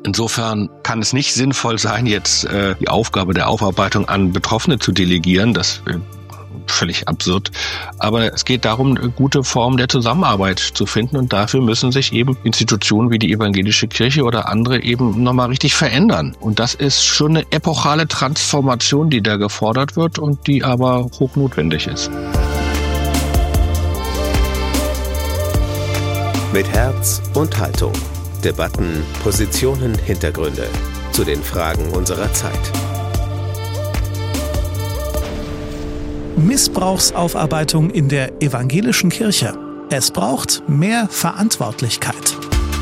Insofern kann es nicht sinnvoll sein, jetzt die Aufgabe der Aufarbeitung an Betroffene zu delegieren. Das völlig absurd. Aber es geht darum, gute Formen der Zusammenarbeit zu finden. Und dafür müssen sich eben Institutionen wie die evangelische Kirche oder andere eben nochmal richtig verändern. Und das ist schon eine epochale Transformation, die da gefordert wird und die aber hochnotwendig ist. Mit Herz und Haltung. Debatten, Positionen, Hintergründe zu den Fragen unserer Zeit. Missbrauchsaufarbeitung in der evangelischen Kirche. Es braucht mehr Verantwortlichkeit.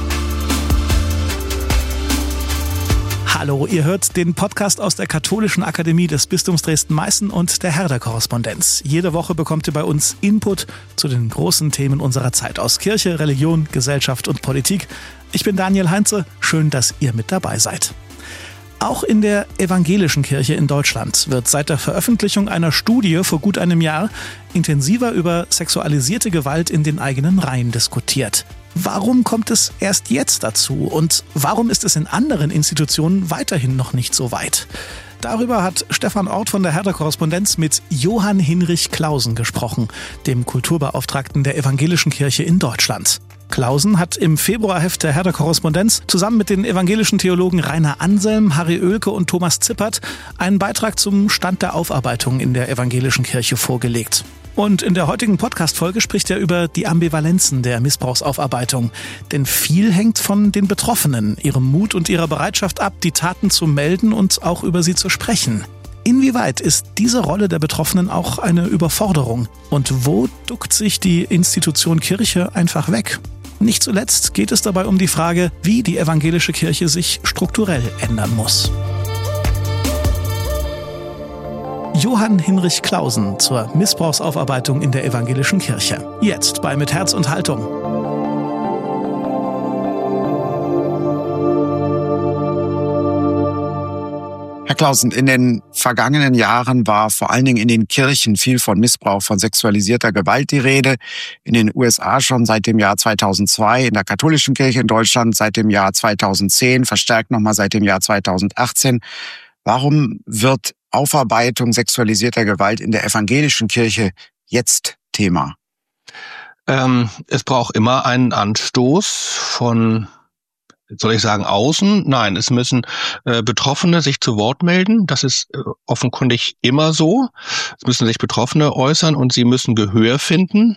Hallo, ihr hört den Podcast aus der Katholischen Akademie des Bistums Dresden-Meißen und der Herder-Korrespondenz. Jede Woche bekommt ihr bei uns Input zu den großen Themen unserer Zeit aus Kirche, Religion, Gesellschaft und Politik. Ich bin Daniel Heinze, schön, dass ihr mit dabei seid. Auch in der evangelischen Kirche in Deutschland wird seit der Veröffentlichung einer Studie vor gut einem Jahr intensiver über sexualisierte Gewalt in den eigenen Reihen diskutiert. Warum kommt es erst jetzt dazu und warum ist es in anderen Institutionen weiterhin noch nicht so weit? Darüber hat Stefan Ort von der Herder-Korrespondenz mit Johann Hinrich Clausen gesprochen, dem Kulturbeauftragten der evangelischen Kirche in Deutschland. Clausen hat im Februarheft der Herder-Korrespondenz zusammen mit den evangelischen Theologen Rainer Anselm, Harry Oelke und Thomas Zippert einen Beitrag zum Stand der Aufarbeitung in der evangelischen Kirche vorgelegt. Und in der heutigen Podcast-Folge spricht er über die Ambivalenzen der Missbrauchsaufarbeitung. Denn viel hängt von den Betroffenen, ihrem Mut und ihrer Bereitschaft ab, die Taten zu melden und auch über sie zu sprechen. Inwieweit ist diese Rolle der Betroffenen auch eine Überforderung? Und wo duckt sich die Institution Kirche einfach weg? Nicht zuletzt geht es dabei um die Frage, wie die evangelische Kirche sich strukturell ändern muss. Johann Hinrich Clausen zur Missbrauchsaufarbeitung in der evangelischen Kirche. Jetzt bei Mit Herz und Haltung. Herr Clausen, in den vergangenen Jahren war vor allen Dingen in den Kirchen viel von Missbrauch von sexualisierter Gewalt die Rede. In den USA schon seit dem Jahr 2002, in der katholischen Kirche in Deutschland seit dem Jahr 2010, verstärkt nochmal seit dem Jahr 2018. Warum wird Aufarbeitung sexualisierter Gewalt in der evangelischen Kirche jetzt Thema? Es braucht immer einen Anstoß von, soll ich sagen, außen? Nein, es müssen Betroffene sich zu Wort melden. Das ist offenkundig immer so. Es müssen sich Betroffene äußern und sie müssen Gehör finden.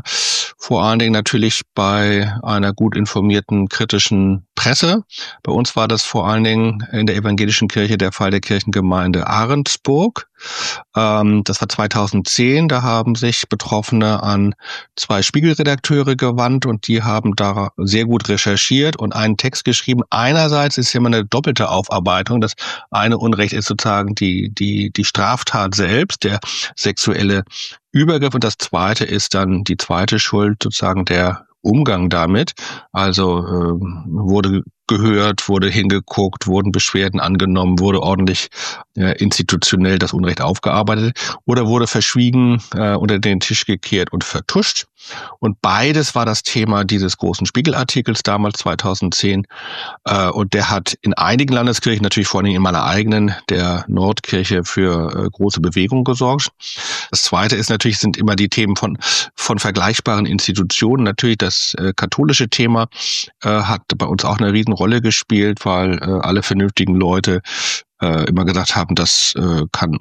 Vor allen Dingen natürlich bei einer gut informierten kritischen Presse. Bei uns war das vor allen Dingen in der evangelischen Kirche der Fall der Kirchengemeinde Ahrensburg. Das war 2010, da haben sich Betroffene an 2 Spiegelredakteure gewandt und die haben da sehr gut recherchiert und einen Text geschrieben. Einerseits ist immer eine doppelte Aufarbeitung. Das eine Unrecht ist sozusagen die Straftat selbst, der sexuelle Übergriff, und das zweite ist dann die zweite Schuld, sozusagen der Umgang damit. Also wurde gehört, wurde hingeguckt, wurden Beschwerden angenommen, wurde ordentlich institutionell das Unrecht aufgearbeitet oder wurde verschwiegen, unter den Tisch gekehrt und vertuscht. Und beides war das Thema dieses großen Spiegelartikels damals 2010. Und der hat in einigen Landeskirchen, natürlich vor allem in meiner eigenen, der Nordkirche, für große Bewegung gesorgt. Das zweite ist natürlich, sind immer die Themen von vergleichbaren Institutionen. Natürlich das katholische Thema hat bei uns auch eine Riesenrolle gespielt, weil alle vernünftigen Leute immer gesagt haben, das kann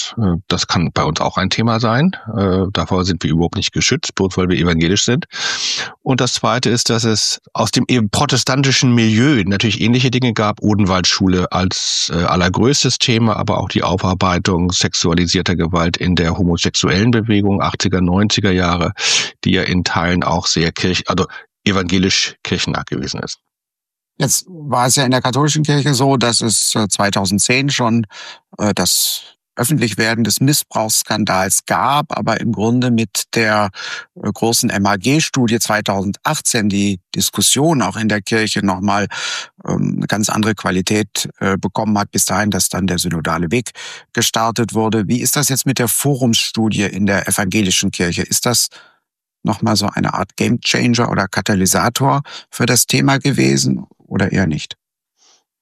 bei uns auch ein Thema sein. Davor sind wir überhaupt nicht geschützt, bloß weil wir evangelisch sind. Und das Zweite ist, dass es aus dem eben protestantischen Milieu natürlich ähnliche Dinge gab. Odenwaldschule als allergrößtes Thema, aber auch die Aufarbeitung sexualisierter Gewalt in der homosexuellen Bewegung 80er, 90er Jahre, die ja in Teilen auch sehr evangelisch kirchennah gewesen ist. Jetzt war es ja in der katholischen Kirche so, dass es 2010 schon das Öffentlichwerden des Missbrauchsskandals gab, aber im Grunde mit der großen MAG-Studie 2018 die Diskussion auch in der Kirche nochmal eine ganz andere Qualität bekommen hat, bis dahin, dass dann der synodale Weg gestartet wurde. Wie ist das jetzt mit der Forumsstudie in der evangelischen Kirche? Ist das nochmal so eine Art Gamechanger oder Katalysator für das Thema gewesen oder eher nicht?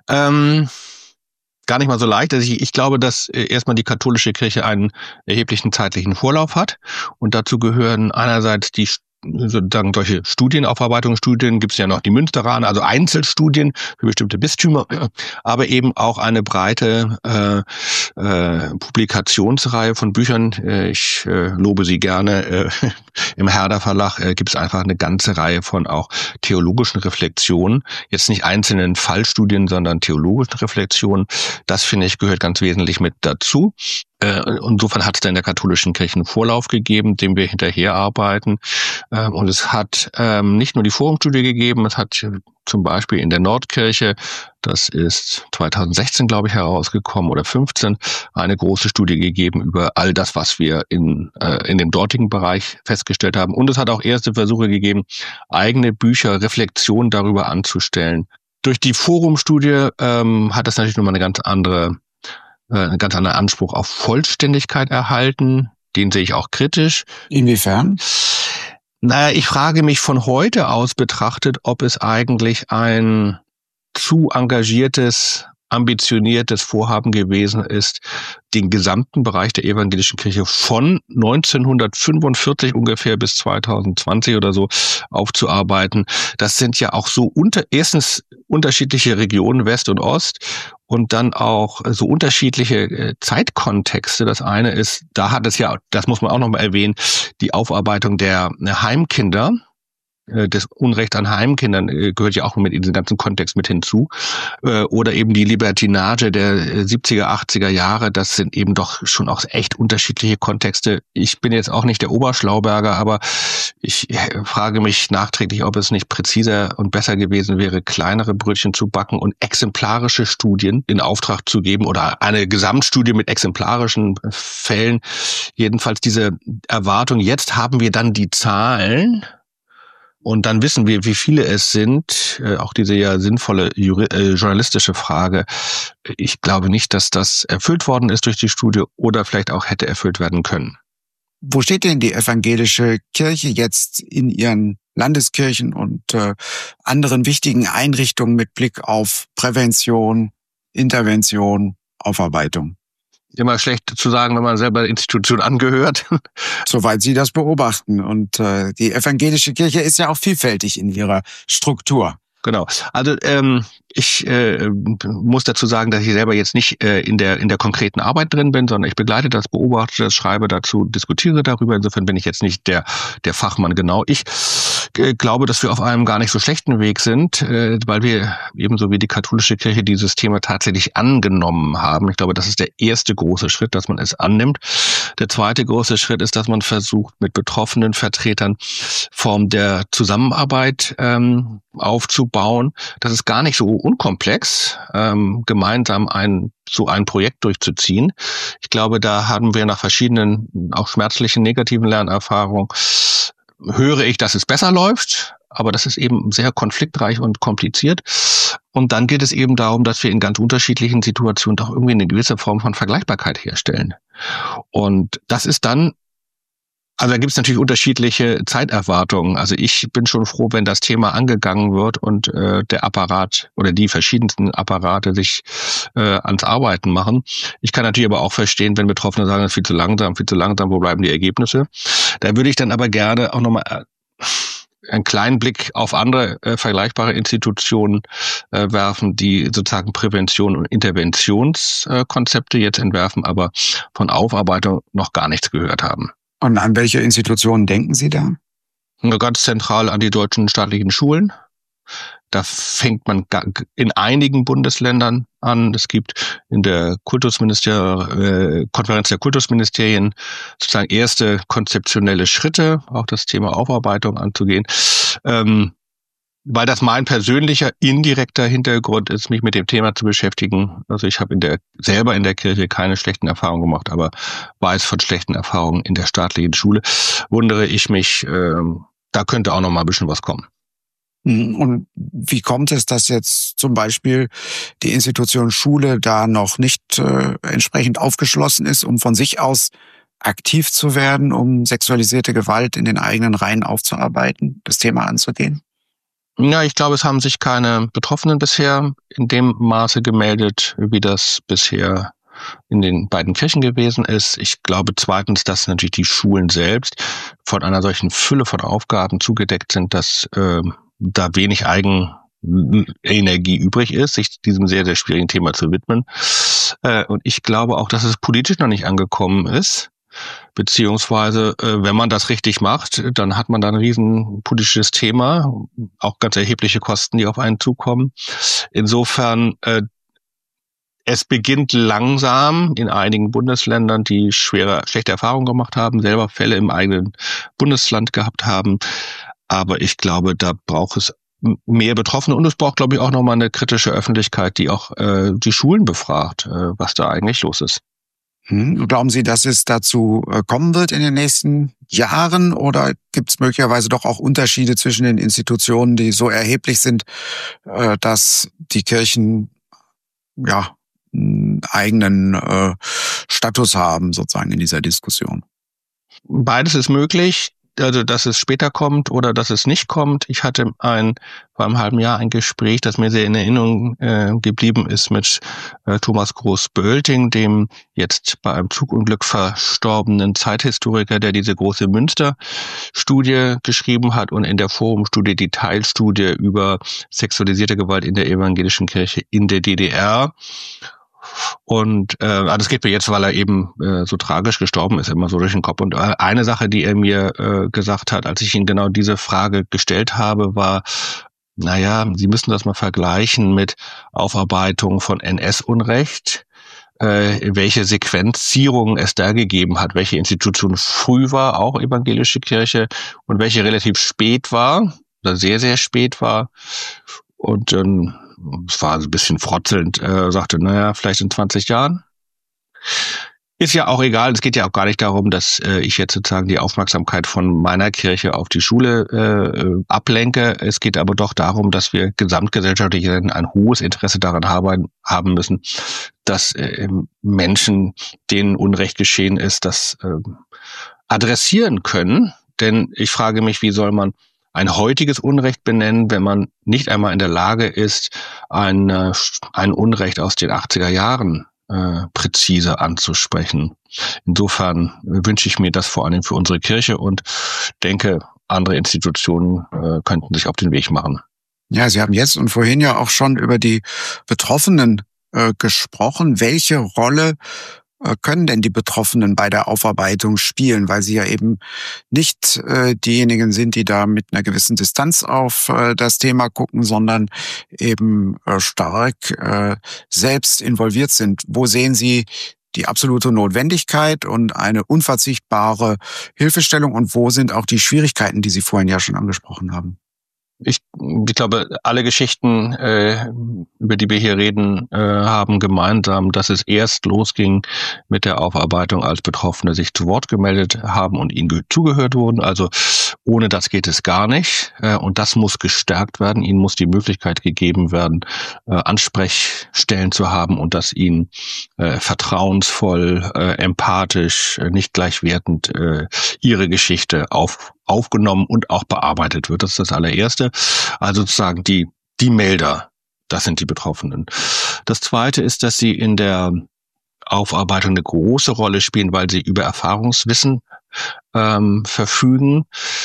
Gar nicht mal so leicht. Also ich glaube, dass erstmal die katholische Kirche einen erheblichen zeitlichen Vorlauf hat. Und dazu gehören einerseits die sozusagen solche Studien gibt es ja noch die Münsteraner, also Einzelstudien für bestimmte Bistümer, aber eben auch eine breite Publikationsreihe von Büchern. Ich lobe sie gerne. Im Herder Verlag gibt es einfach eine ganze Reihe von auch theologischen Reflexionen. Jetzt nicht einzelnen Fallstudien, sondern theologischen Reflexionen. Das, finde ich, gehört ganz wesentlich mit dazu. Insofern hat es da in der katholischen Kirche einen Vorlauf gegeben, dem wir hinterherarbeiten. Und es hat nicht nur die Forumstudie gegeben, es hat zum Beispiel in der Nordkirche, das ist 2016, glaube ich, herausgekommen oder 15, eine große Studie gegeben über all das, was wir in dem dortigen Bereich festgestellt haben. Und es hat auch erste Versuche gegeben, eigene Bücher, Reflexionen darüber anzustellen. Durch die Forumstudie hat es natürlich nochmal einen ganz anderen Anspruch auf Vollständigkeit erhalten. Den sehe ich auch kritisch. Inwiefern? Naja, ich frage mich von heute aus betrachtet, ob es eigentlich ein zu engagiertes, ambitioniertes Vorhaben gewesen ist, den gesamten Bereich der evangelischen Kirche von 1945 ungefähr bis 2020 oder so aufzuarbeiten. Das sind ja auch so erstens unterschiedliche Regionen, West und Ost, und dann auch so unterschiedliche Zeitkontexte. Das eine ist, da hat es ja, das muss man auch noch mal erwähnen, die Aufarbeitung der Heimkinder. Das Unrecht an Heimkindern gehört ja auch mit in diesen ganzen Kontext mit hinzu. Oder eben die Libertinage der 70er, 80er Jahre. Das sind eben doch schon auch echt unterschiedliche Kontexte. Ich bin jetzt auch nicht der Oberschlauberger, aber ich frage mich nachträglich, ob es nicht präziser und besser gewesen wäre, kleinere Brötchen zu backen und exemplarische Studien in Auftrag zu geben oder eine Gesamtstudie mit exemplarischen Fällen. Jedenfalls diese Erwartung, jetzt haben wir dann die Zahlen, und dann wissen wir, wie viele es sind. Auch diese ja sinnvolle journalistische Frage. Ich glaube nicht, dass das erfüllt worden ist durch die Studie oder vielleicht auch hätte erfüllt werden können. Wo steht denn die evangelische Kirche jetzt in ihren Landeskirchen und anderen wichtigen Einrichtungen mit Blick auf Prävention, Intervention, Aufarbeitung? Immer schlecht zu sagen, wenn man selber der Institution angehört. Soweit Sie das beobachten. Und die evangelische Kirche ist ja auch vielfältig in ihrer Struktur. Genau. Also ich muss dazu sagen, dass ich selber jetzt nicht in der konkreten Arbeit drin bin, sondern ich begleite das, beobachte das, schreibe dazu, diskutiere darüber. Insofern bin ich jetzt nicht der Fachmann genau. Ich glaube, dass wir auf einem gar nicht so schlechten Weg sind, weil wir ebenso wie die katholische Kirche dieses Thema tatsächlich angenommen haben. Ich glaube, das ist der erste große Schritt, dass man es annimmt. Der zweite große Schritt ist, dass man versucht, mit betroffenen Vertretern Form der Zusammenarbeit aufzubauen. Das ist gar nicht so unkomplex, gemeinsam ein Projekt durchzuziehen. Ich glaube, da haben wir nach verschiedenen, auch schmerzlichen, negativen Lernerfahrungen, höre ich, dass es besser läuft, aber das ist eben sehr konfliktreich und kompliziert. Und dann geht es eben darum, dass wir in ganz unterschiedlichen Situationen doch irgendwie eine gewisse Form von Vergleichbarkeit herstellen. Und das ist dann, also da gibt es natürlich unterschiedliche Zeiterwartungen. Also ich bin schon froh, wenn das Thema angegangen wird und der Apparat oder die verschiedensten Apparate sich ans Arbeiten machen. Ich kann natürlich aber auch verstehen, wenn Betroffene sagen, das ist viel zu langsam, wo bleiben die Ergebnisse? Da würde ich dann aber gerne auch nochmal einen kleinen Blick auf andere vergleichbare Institutionen werfen, die sozusagen Prävention und Interventionskonzepte jetzt entwerfen, aber von Aufarbeitung noch gar nichts gehört haben. Und an welche Institutionen denken Sie da? Ganz zentral an die deutschen staatlichen Schulen. Da fängt man in einigen Bundesländern an. Es gibt in der Konferenz der Kultusministerien sozusagen erste konzeptionelle Schritte, auch das Thema Aufarbeitung anzugehen. Weil das mein persönlicher, indirekter Hintergrund ist, mich mit dem Thema zu beschäftigen. Also ich habe selber in der Kirche keine schlechten Erfahrungen gemacht, aber weiß von schlechten Erfahrungen in der staatlichen Schule. Wundere ich mich, da könnte auch noch mal ein bisschen was kommen. Und wie kommt es, dass jetzt zum Beispiel die Institution Schule da noch nicht entsprechend aufgeschlossen ist, um von sich aus aktiv zu werden, um sexualisierte Gewalt in den eigenen Reihen aufzuarbeiten, das Thema anzugehen? Ja, ich glaube, es haben sich keine Betroffenen bisher in dem Maße gemeldet, wie das bisher in den beiden Kirchen gewesen ist. Ich glaube zweitens, dass natürlich die Schulen selbst von einer solchen Fülle von Aufgaben zugedeckt sind, dass da wenig Eigenenergie übrig ist, sich diesem sehr, sehr schwierigen Thema zu widmen. Und ich glaube auch, dass es politisch noch nicht angekommen ist. Beziehungsweise, wenn man das richtig macht, dann hat man da ein riesen politisches Thema, auch ganz erhebliche Kosten, die auf einen zukommen. Insofern, es beginnt langsam in einigen Bundesländern, die schlechte Erfahrungen gemacht haben, selber Fälle im eigenen Bundesland gehabt haben. Aber ich glaube, da braucht es mehr Betroffene und es braucht, glaube ich, auch nochmal eine kritische Öffentlichkeit, die auch die Schulen befragt, was da eigentlich los ist. Glauben Sie, dass es dazu kommen wird in den nächsten Jahren oder gibt es möglicherweise doch auch Unterschiede zwischen den Institutionen, die so erheblich sind, dass die Kirchen einen eigenen Status haben sozusagen in dieser Diskussion? Beides ist möglich. Also, dass es später kommt oder dass es nicht kommt. Ich hatte vor einem halben Jahr ein Gespräch, das mir sehr in Erinnerung geblieben ist mit Thomas Groß-Bölting, dem jetzt bei einem Zugunglück verstorbenen Zeithistoriker, der diese große Münster-Studie geschrieben hat und in der Forumstudie die Teilstudie über sexualisierte Gewalt in der evangelischen Kirche in der DDR. Und das geht mir jetzt, weil er eben so tragisch gestorben ist, immer so durch den Kopf. Und eine Sache, die er mir gesagt hat, als ich ihm genau diese Frage gestellt habe, war, naja, Sie müssen das mal vergleichen mit Aufarbeitung von NS-Unrecht, welche Sequenzierung es da gegeben hat, welche Institution früh war, auch evangelische Kirche, und welche relativ spät war, oder sehr, sehr spät war. Und es war so ein bisschen frotzelnd, sagte, naja, vielleicht in 20 Jahren. Ist ja auch egal, es geht ja auch gar nicht darum, dass ich jetzt sozusagen die Aufmerksamkeit von meiner Kirche auf die Schule ablenke. Es geht aber doch darum, dass wir gesamtgesellschaftlich ein hohes Interesse daran haben müssen, dass Menschen, denen Unrecht geschehen ist, das adressieren können. Denn ich frage mich, wie soll man ein heutiges Unrecht benennen, wenn man nicht einmal in der Lage ist, ein Unrecht aus den 80er Jahren präzise anzusprechen. Insofern wünsche ich mir das vor allem für unsere Kirche und denke, andere Institutionen könnten sich auf den Weg machen. Ja, Sie haben jetzt und vorhin ja auch schon über die Betroffenen gesprochen. Welche Rolle können denn die Betroffenen bei der Aufarbeitung spielen, weil sie ja eben nicht diejenigen sind, die da mit einer gewissen Distanz auf das Thema gucken, sondern eben stark selbst involviert sind. Wo sehen Sie die absolute Notwendigkeit und eine unverzichtbare Hilfestellung und wo sind auch die Schwierigkeiten, die Sie vorhin ja schon angesprochen haben? Ich glaube, alle Geschichten, über die wir hier reden, haben gemeinsam, dass es erst losging mit der Aufarbeitung, als Betroffene sich zu Wort gemeldet haben und ihnen zugehört wurden. Also ohne das geht es gar nicht. Und das muss gestärkt werden. Ihnen muss die Möglichkeit gegeben werden, Ansprechstellen zu haben und dass ihnen vertrauensvoll, empathisch, nicht gleichwertend ihre Geschichte aufgenommen und auch bearbeitet wird. Das ist das allererste. Also sozusagen die Melder, das sind die Betroffenen. Das zweite ist, dass sie in der Aufarbeitung eine große Rolle spielen, weil sie über Erfahrungswissen verfügen.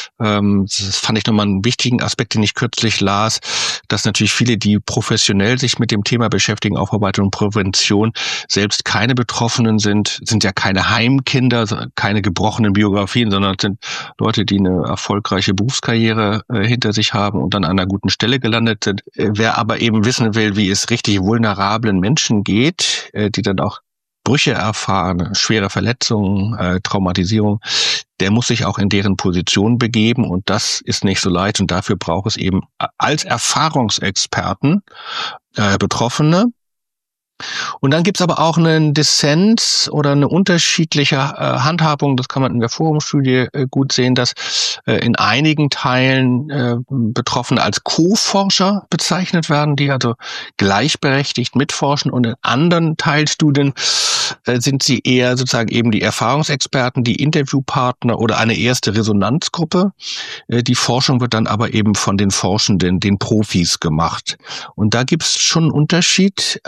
Das fand ich nochmal einen wichtigen Aspekt, den ich kürzlich las, dass natürlich viele, die professionell sich mit dem Thema beschäftigen, Aufarbeitung und Prävention, selbst keine Betroffenen sind ja keine Heimkinder, keine gebrochenen Biografien, sondern sind Leute, die eine erfolgreiche Berufskarriere hinter sich haben und dann an einer guten Stelle gelandet sind. Wer aber eben wissen will, wie es richtig vulnerablen Menschen geht, die dann auch Brüche erfahren, schwere Verletzungen, Traumatisierung, der muss sich auch in deren Position begeben und das ist nicht so leicht und dafür braucht es eben als Erfahrungsexperten Betroffene, Und dann gibt's aber auch einen Dissens oder eine unterschiedliche Handhabung, das kann man in der Forumstudie gut sehen, dass in einigen Teilen Betroffene als Co-Forscher bezeichnet werden, die also gleichberechtigt mitforschen, und in anderen Teilstudien sind sie eher sozusagen eben die Erfahrungsexperten, die Interviewpartner oder eine erste Resonanzgruppe. Die Forschung wird dann aber eben von den Forschenden, den Profis gemacht. Und da gibt's schon einen Unterschied.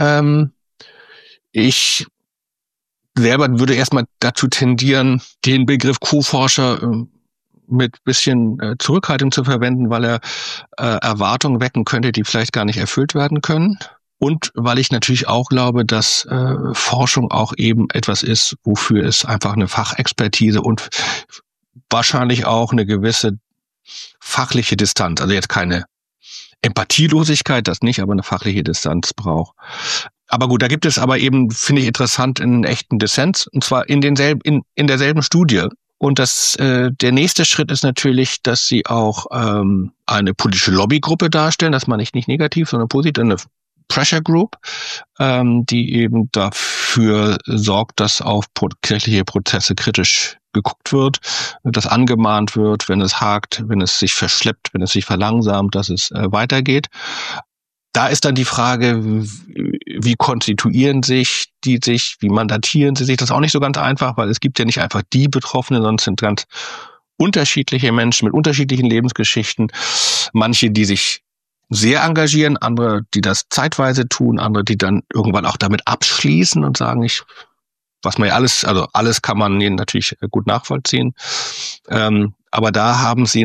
Ich selber würde erstmal dazu tendieren, den Begriff Co-Forscher mit bisschen Zurückhaltung zu verwenden, weil er Erwartungen wecken könnte, die vielleicht gar nicht erfüllt werden können. Und weil ich natürlich auch glaube, dass Forschung auch eben etwas ist, wofür es einfach eine Fachexpertise und wahrscheinlich auch eine gewisse fachliche Distanz, also jetzt keine Empathielosigkeit, das nicht, aber eine fachliche Distanz braucht. Aber gut, da gibt es aber eben, finde ich interessant, einen echten Dissens, und zwar in derselben Studie. Und der nächste Schritt ist natürlich, dass sie auch eine politische Lobbygruppe darstellen, das meine ich nicht negativ, sondern positiv, eine Pressure Group, die eben dafür sorgt, dass auf kirchliche Prozesse kritisch geguckt wird, dass angemahnt wird, wenn es hakt, wenn es sich verschleppt, wenn es sich verlangsamt, dass es weitergeht. Da ist dann die Frage, wie konstituieren sich die sich, wie mandatieren sie sich? Das ist auch nicht so ganz einfach, weil es gibt ja nicht einfach die Betroffenen, sondern es sind ganz unterschiedliche Menschen mit unterschiedlichen Lebensgeschichten. Manche, die sich sehr engagieren, andere, die das zeitweise tun, andere, die dann irgendwann auch damit abschließen und sagen, was man ja alles kann man natürlich gut nachvollziehen. Aber da haben sie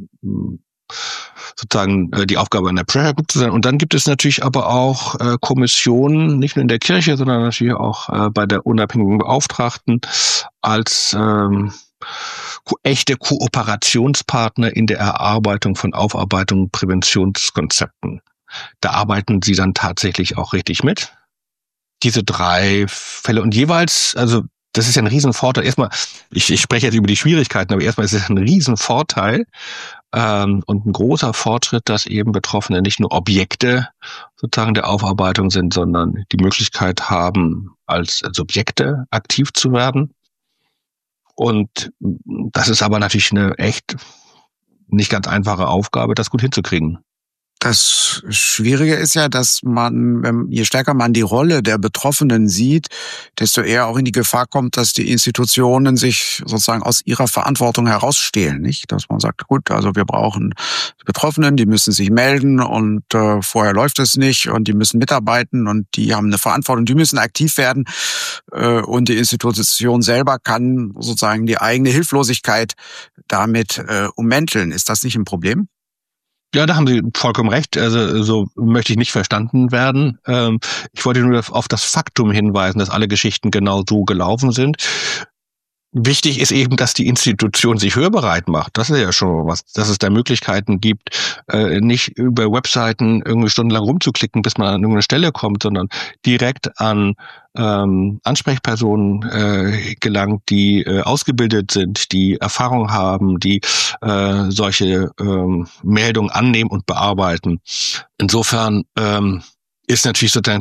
sozusagen die Aufgabe, in der Prayer Group zu sein. Und dann gibt es natürlich aber auch Kommissionen, nicht nur in der Kirche, sondern natürlich auch bei der unabhängigen Beauftragten als echte Kooperationspartner in der Erarbeitung von Aufarbeitung, Präventionskonzepten. Da arbeiten sie dann tatsächlich auch richtig mit. Diese 3 Fälle und jeweils, also das ist ja ein Riesenvorteil. Erstmal, ich spreche jetzt über die Schwierigkeiten, aber erstmal ist es ein Riesenvorteil und ein großer Fortschritt, dass eben Betroffene nicht nur Objekte sozusagen der Aufarbeitung sind, sondern die Möglichkeit haben, als Subjekte aktiv zu werden. Und das ist aber natürlich eine echt nicht ganz einfache Aufgabe, das gut hinzukriegen. Das Schwierige ist ja, dass je stärker man die Rolle der Betroffenen sieht, desto eher auch in die Gefahr kommt, dass die Institutionen sich sozusagen aus ihrer Verantwortung herausstehlen, nicht? Dass man sagt, gut, also wir brauchen die Betroffenen, die müssen sich melden und vorher läuft es nicht und die müssen mitarbeiten und die haben eine Verantwortung, die müssen aktiv werden und die Institution selber kann sozusagen die eigene Hilflosigkeit damit ummänteln. Ist das nicht ein Problem? Ja, da haben Sie vollkommen recht. Also so möchte ich nicht verstanden werden. Ich wollte nur auf das Faktum hinweisen, dass alle Geschichten genau so gelaufen sind. Wichtig ist eben, dass die Institution sich hörbereit macht. Das ist ja schon was, dass es da Möglichkeiten gibt, nicht über Webseiten irgendwie stundenlang rumzuklicken, bis man an irgendeine Stelle kommt, sondern direkt an Ansprechpersonen gelangt, die ausgebildet sind, die Erfahrung haben, die solche Meldungen annehmen und bearbeiten. Insofern ist natürlich sozusagen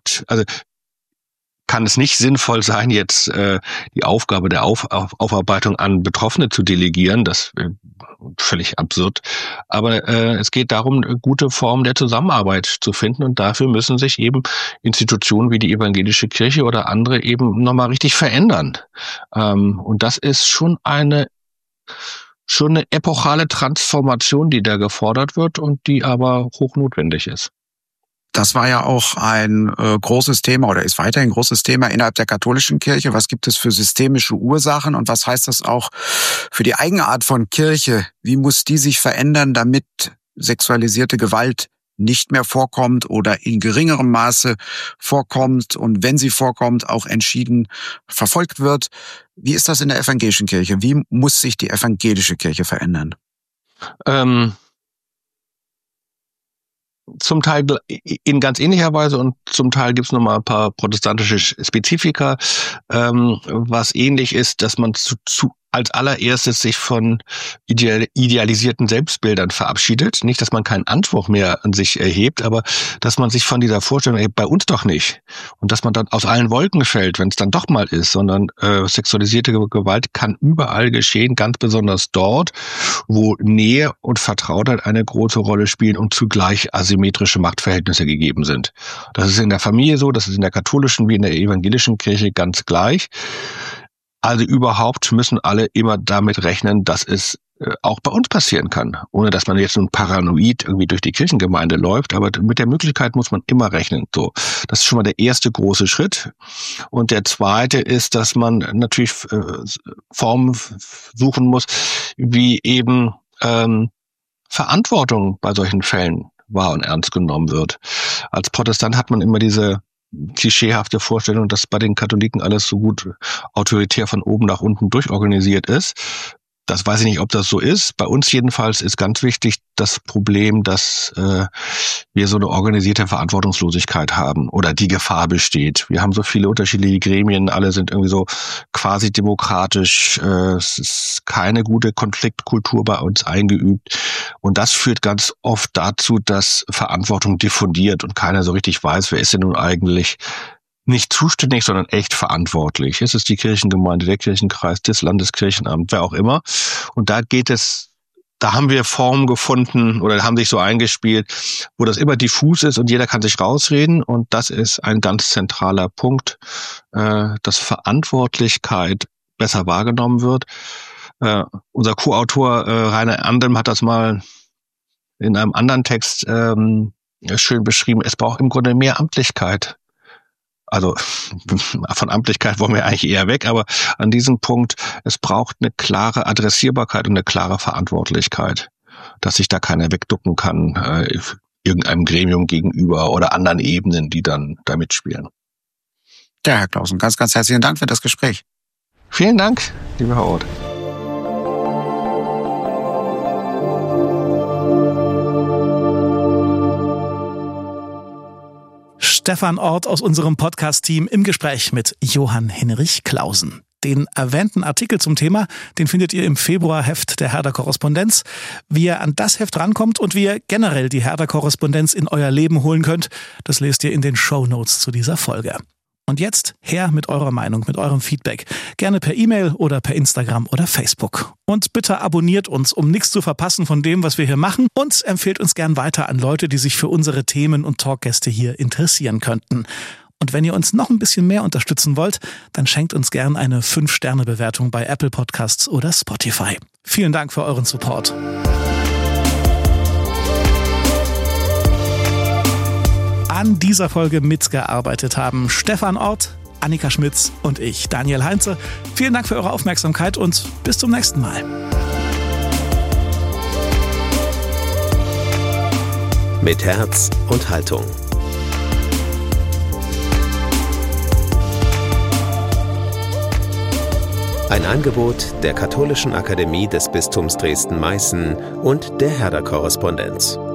kann es nicht sinnvoll sein, jetzt die Aufgabe der Aufarbeitung an Betroffene zu delegieren. Das wäre völlig absurd. Aber es geht darum, gute Formen der Zusammenarbeit zu finden. Und dafür müssen sich eben Institutionen wie die evangelische Kirche oder andere eben nochmal richtig verändern. Und das ist schon eine epochale Transformation, die da gefordert wird und die aber hochnotwendig ist. Das war ja auch ein großes Thema oder ist weiterhin ein großes Thema innerhalb der katholischen Kirche. Was gibt es für systemische Ursachen und was heißt das auch für die Eigenart von Kirche? Wie muss die sich verändern, damit sexualisierte Gewalt nicht mehr vorkommt oder in geringerem Maße vorkommt und wenn sie vorkommt, auch entschieden verfolgt wird? Wie ist das in der evangelischen Kirche? Wie muss sich die evangelische Kirche verändern? Zum Teil in ganz ähnlicher Weise und zum Teil gibt's noch mal ein paar protestantische Spezifika, was ähnlich ist, dass man zu als allererstes sich von idealisierten Selbstbildern verabschiedet. Nicht, dass man keinen Anspruch mehr an sich erhebt, aber dass man sich von dieser Vorstellung erhebt, bei uns doch nicht. Und dass man dann aus allen Wolken fällt, wenn es dann doch mal ist, sondern sexualisierte Gewalt kann überall geschehen, ganz besonders dort, wo Nähe und Vertrautheit eine große Rolle spielen und zugleich asymmetrische Machtverhältnisse gegeben sind. Das ist in der Familie so, das ist in der katholischen wie in der evangelischen Kirche ganz gleich. Also überhaupt müssen alle immer damit rechnen, dass es auch bei uns passieren kann, ohne dass man jetzt nun paranoid irgendwie durch die Kirchengemeinde läuft, aber mit der Möglichkeit muss man immer rechnen. So, das ist schon mal der erste große Schritt. Und der zweite ist, dass man natürlich Formen suchen muss, wie eben Verantwortung bei solchen Fällen wahr und ernst genommen wird. Als Protestant hat man immer diese klischeehafte Vorstellung, dass bei den Katholiken alles so gut autoritär von oben nach unten durchorganisiert ist. Das weiß ich nicht, ob das so ist. Bei uns jedenfalls ist ganz wichtig das Problem, dass wir so eine organisierte Verantwortungslosigkeit haben oder die Gefahr besteht. Wir haben so viele unterschiedliche Gremien, alle sind irgendwie so quasi demokratisch. Es ist keine gute Konfliktkultur bei uns eingeübt. Und das führt ganz oft dazu, dass Verantwortung diffundiert und keiner so richtig weiß, wer ist denn nun eigentlich nicht zuständig, sondern echt verantwortlich. Es ist die Kirchengemeinde, der Kirchenkreis, das Landeskirchenamt, wer auch immer. Und da haben wir Formen gefunden oder haben sich so eingespielt, wo das immer diffus ist und jeder kann sich rausreden. Und das ist ein ganz zentraler Punkt, dass Verantwortlichkeit besser wahrgenommen wird. Unser Co-Autor Rainer Andelm hat das mal in einem anderen Text schön beschrieben. Es braucht im Grunde mehr Amtlichkeit. Also von Amtlichkeit wollen wir eigentlich eher weg, aber an diesem Punkt, es braucht eine klare Adressierbarkeit und eine klare Verantwortlichkeit, dass sich da keiner wegducken kann, irgendeinem Gremium gegenüber oder anderen Ebenen, die dann da mitspielen. Ja, Herr Clausen, ganz, ganz herzlichen Dank für das Gespräch. Vielen Dank, lieber Herr Orth. Stefan Orth aus unserem Podcast-Team im Gespräch mit Johann Hinrich Clausen. Den erwähnten Artikel zum Thema, den findet ihr im Februarheft der Herder Korrespondenz. Wie ihr an das Heft rankommt und wie ihr generell die Herder Korrespondenz in euer Leben holen könnt, das lest ihr in den Shownotes zu dieser Folge. Und jetzt her mit eurer Meinung, mit eurem Feedback. Gerne per E-Mail oder per Instagram oder Facebook. Und bitte abonniert uns, um nichts zu verpassen von dem, was wir hier machen. Und empfehlt uns gern weiter an Leute, die sich für unsere Themen und Talkgäste hier interessieren könnten. Und wenn ihr uns noch ein bisschen mehr unterstützen wollt, dann schenkt uns gern eine 5-Sterne-Bewertung bei Apple Podcasts oder Spotify. Vielen Dank für euren Support. An dieser Folge mitgearbeitet haben Stefan Orth, Annika Schmitz und ich, Daniel Heinze. Vielen Dank für eure Aufmerksamkeit und bis zum nächsten Mal. Mit Herz und Haltung. Ein Angebot der Katholischen Akademie des Bistums Dresden-Meißen und der Herder Korrespondenz.